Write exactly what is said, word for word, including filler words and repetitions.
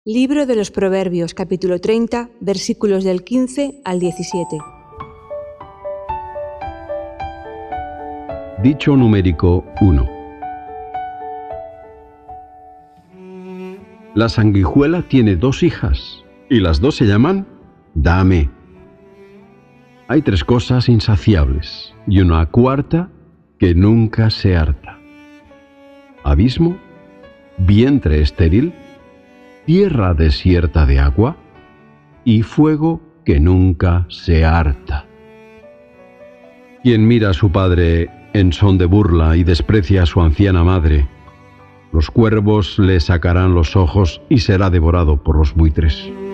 Libro de los Proverbios, capítulo treinta, versículos del quince al diecisiete. Dicho numérico uno. La sanguijuela tiene dos hijas, y las dos se llaman Dame. Hay tres cosas insaciables, y una cuarta que nunca se harta: abismo, vientre estéril, tierra desierta de agua y fuego que nunca se harta. Quien mira a su padre en son de burla y desprecia a su anciana madre, los cuervos le sacarán los ojos y será devorado por los buitres.